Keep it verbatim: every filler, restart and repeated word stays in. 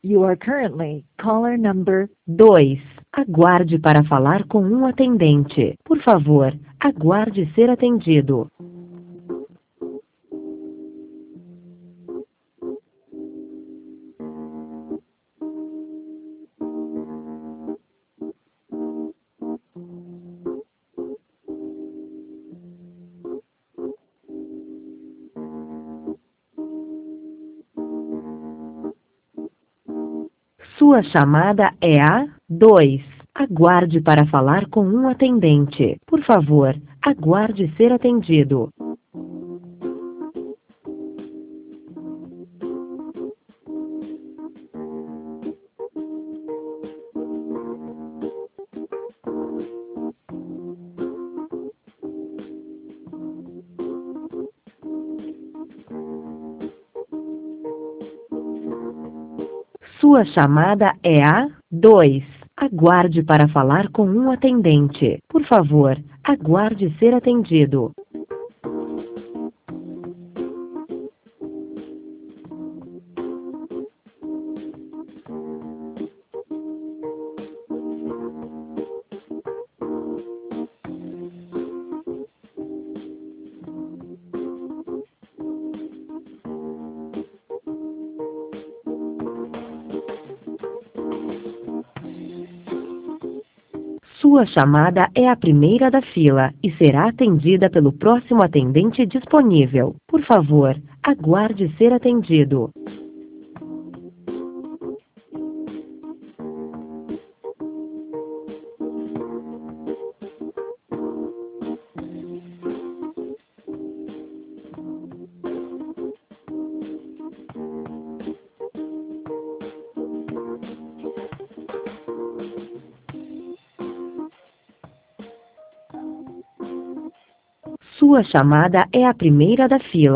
You are currently caller number. dois. Aguarde para falar com um atendente. Por favor, aguarde ser atendido. Sua chamada é a dois. Aguarde para falar com um atendente. Por favor, aguarde ser atendido. Sua chamada é a dois. Aguarde para falar com um atendente. Por favor, aguarde ser atendido. Sua chamada é a primeira da fila e será atendida pelo próximo atendente disponível. Por favor, aguarde ser atendido. Sua chamada é a primeira da fila.